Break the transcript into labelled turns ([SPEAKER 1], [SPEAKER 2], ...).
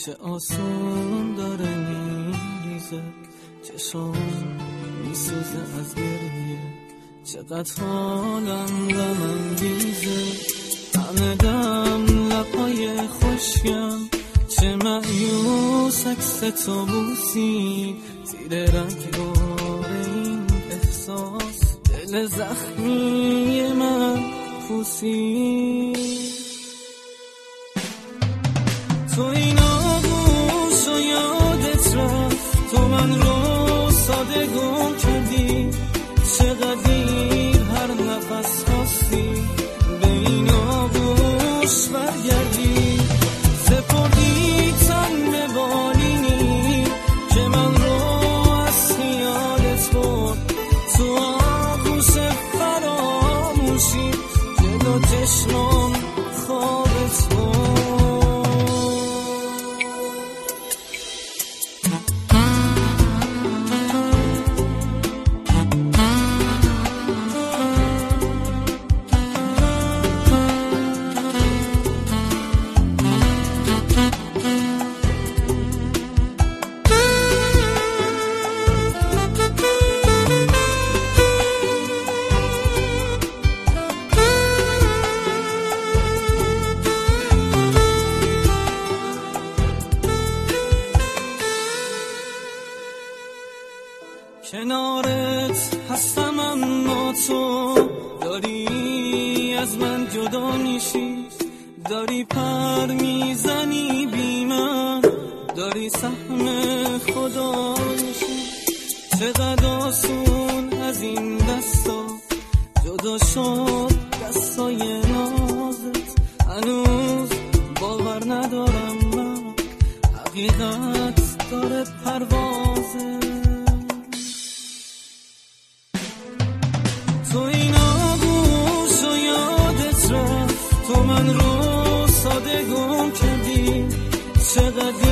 [SPEAKER 1] چه آسون داره میریزه، چشام میسوزه از گریه، چقدر حالم غم انگیزه، همه دم لبای خوشیم، چه مایوس عکس تو بوسی، زیر رنگار این احساس دل زخمی من پوسی. تو این آغوش و یادت رفت، تو من رو ساده گم کردی، چقدر دیر هر نفس خواستی به این آغوش برگردی، سپردی تن به بالینی که من رو از خیالت برد، تو آغوش فراموشی جلو چشمام خوابت برد. کنارت هستم اما تو داری از من جدا میشی، داری پر میزنی بی من، داری سهم خدا میشی، چقدر آسون از این دستا جدا شد دستای نازت، هنوز باور ندارم من حقیقت داره پروازه. تو این آغوش و یادت رفت، تو من رو ساده گم کردی، چقدر